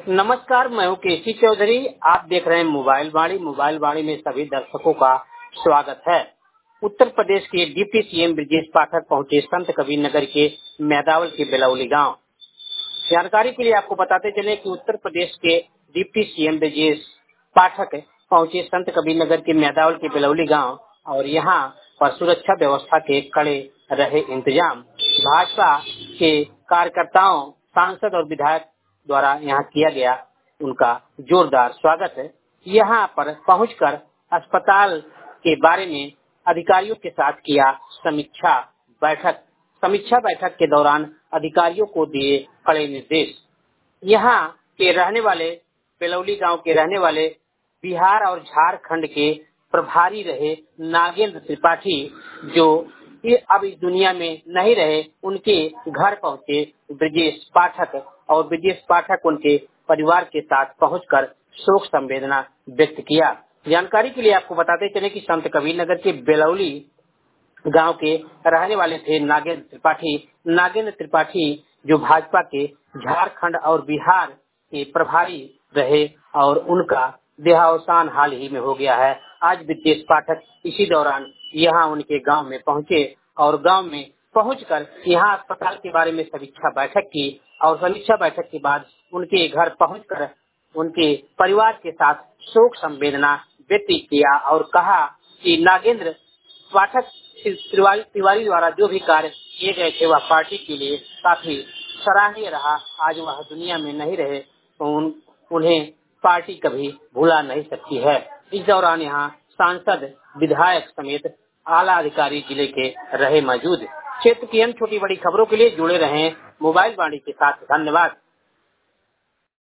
नमस्कार, मैं हूँ केसी चौधरी। आप देख रहे हैं मोबाइल वाणी में सभी दर्शकों का स्वागत है। उत्तर प्रदेश के डिप्टी सीएम ब्रजेश पाठक पहुंचे संत कबीर नगर के मैदावल के बेलौली गांव। जानकारी के लिए आपको बताते चले कि उत्तर प्रदेश के डिप्टी सीएम ब्रजेश पाठक पहुंचे संत कबीर नगर के मैदावल के बेलौली गांव और यहां पर सुरक्षा व्यवस्था के कड़े रहे इंतजाम। भाजपा के कार्यकर्ताओं, सांसद और विधायक द्वारा यहाँ किया गया उनका जोरदार स्वागत है। यहाँ पर पहुंचकर अस्पताल के बारे में अधिकारियों के साथ किया समीक्षा बैठक के दौरान अधिकारियों को दिए कड़े निर्देश। यहाँ के रहने वाले बेलौली गांव के रहने वाले बिहार और झारखंड के प्रभारी रहे नागेंद्र त्रिपाठी, जो अब इस दुनिया में नहीं रहे, उनके घर पहुंचे ब्रजेश पाठक और ब्रजेश पाठक उनके परिवार के साथ पहुंचकर शोक संवेदना व्यक्त किया। जानकारी के लिए आपको बताते चले कि संत कबीर नगर के बेलौली गांव के रहने वाले थे नागेंद्र त्रिपाठी, जो भाजपा के झारखंड और बिहार के प्रभारी रहे और उनका देहावसान हाल ही में हो गया है। आज ब्रजेश पाठक इसी दौरान यहाँ उनके गांव में पहुंचे और गांव में पहुंचकर यहाँ अस्पताल के बारे में समीक्षा बैठक की और समीक्षा बैठक के बाद उनके घर पहुंचकर उनके परिवार के साथ शोक संवेदना व्यक्त किया और कहा कि नागेंद्र पाठक तिवारी द्वारा जो भी कार्य किए गए थे वह पार्टी के लिए काफी सराहनीय रहा। आज वह दुनिया में नहीं रहे तो उन्हें पार्टी कभी भुला नहीं सकती है। इस दौरान यहाँ सांसद, विधायक समेत आला अधिकारी जिले के रहे मौजूद। क्षेत्र की अन्य छोटी बड़ी खबरों के लिए जुड़े रहें मोबाइल वाणी के साथ। धन्यवाद।